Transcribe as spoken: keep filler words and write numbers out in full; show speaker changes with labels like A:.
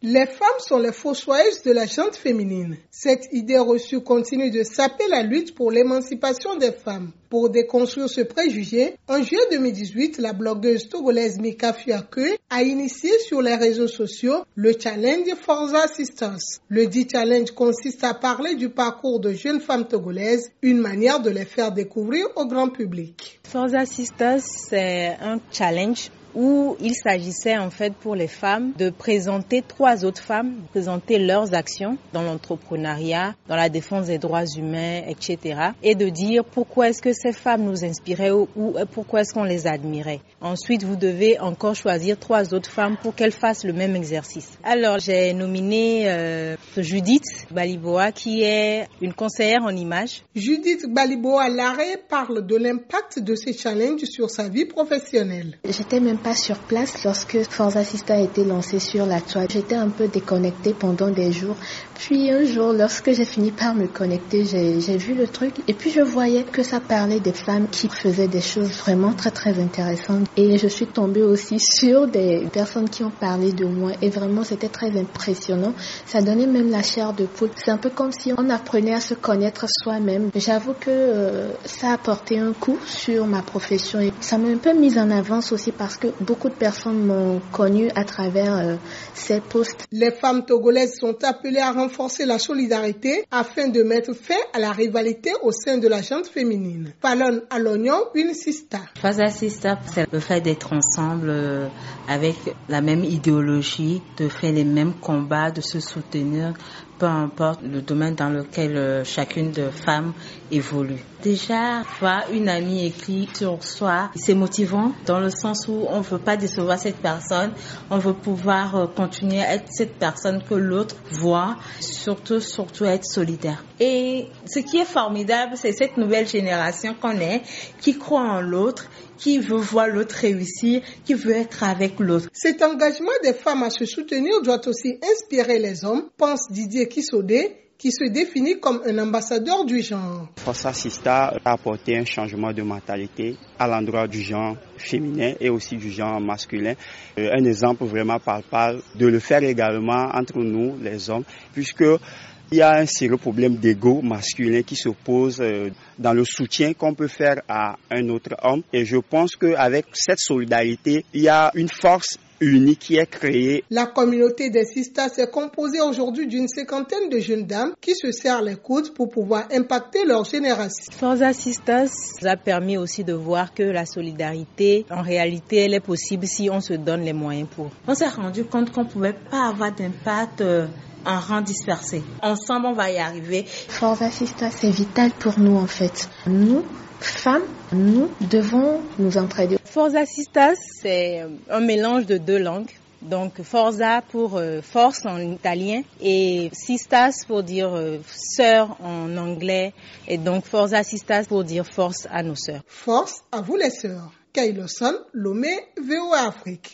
A: Les femmes sont les fossoyeuses de la gente féminine. Cette idée reçue continue de saper la lutte pour l'émancipation des femmes. Pour déconstruire ce préjugé, en juillet deux mille dix-huit, la blogueuse togolaise Mika Fiacre a initié sur les réseaux sociaux le challenge Forza Sisters. Le dit challenge consiste à parler du parcours de jeunes femmes togolaises, une manière de les faire découvrir au grand public.
B: Forza Sisters, c'est un challenge où il s'agissait en fait pour les femmes de présenter trois autres femmes, présenter leurs actions dans l'entrepreneuriat, dans la défense des droits humains, et cetera. Et de dire pourquoi est-ce que ces femmes nous inspiraient ou, ou pourquoi est-ce qu'on les admirait. Ensuite, vous devez encore choisir trois autres femmes pour qu'elles fassent le même exercice. Alors, j'ai nominé euh, Judith Baliboa qui est une conseillère en images.
A: Judith Baliboa Larrey parle de l'impact de ces challenges sur sa vie professionnelle.
C: J'étais même pas sur place lorsque Forza Sisters a été lancé sur la toile. J'étais un peu déconnectée pendant des jours. Puis un jour, lorsque j'ai fini par me connecter, j'ai, j'ai vu le truc et puis je voyais que ça parlait des femmes qui faisaient des choses vraiment très très intéressantes. Et je suis tombée aussi sur des personnes qui ont parlé de moi et vraiment c'était très impressionnant. Ça donnait même la chair de poule. C'est un peu comme si on apprenait à se connaître soi-même. J'avoue que euh, ça a porté un coup sur ma profession et ça m'a un peu mise en avance aussi parce que beaucoup de personnes m'ont connue à travers euh, ces posts.
A: Les femmes togolaises sont appelées à renforcer la solidarité afin de mettre fin à la rivalité au sein de la gente féminine. Palon à l'oignon, une sista.
D: Forza Sisters, c'est le fait d'être ensemble euh, avec la même idéologie, de faire les mêmes combats, de se soutenir, peu importe le domaine dans lequel euh, chacune de femmes évolue. Déjà, voir une amie écrire sur soi, c'est motivant dans le sens où on ne veut pas décevoir cette personne, on veut pouvoir euh, continuer à être cette personne que l'autre voit, surtout, surtout être solidaire. Et ce qui est formidable, c'est cette nouvelle génération qu'on est, qui croit en l'autre, qui veut voir l'autre réussir, qui veut être avec l'autre.
A: Cet engagement des femmes à se soutenir doit aussi inspirer les hommes, pense Didier Kissodé, qui se définit comme un ambassadeur du genre.
E: Forza Sisters a apporté un changement de mentalité à l'endroit du genre féminin et aussi du genre masculin. Un exemple vraiment palpable de le faire également entre nous, les hommes, puisque il y a un sérieux problème d'ego masculin qui se pose dans le soutien qu'on peut faire à un autre homme. Et je pense qu'avec cette solidarité, il y a une force unique qui est créée.
A: La communauté des sisters est composée aujourd'hui d'une cinquantaine de jeunes dames qui se serrent les coudes pour pouvoir impacter leur génération.
B: Forza Sisters a permis aussi de voir que la solidarité, en réalité, elle est possible si on se donne les moyens pour.
D: On s'est rendu compte qu'on ne pouvait pas avoir d'impact euh, en rang dispersé. Ensemble, on va y arriver.
C: Forza Sisters, c'est vital pour nous en fait. Nous, femmes, nous devons nous entraider.
B: Forza Sisters, c'est un mélange de deux langues. Donc Forza pour euh, force en italien et Sisters pour dire euh, sœur en anglais et donc Forza Sisters pour dire force à nos sœurs.
A: Force à vous les sœurs. Kailosan, Lomé, V O A Afrique.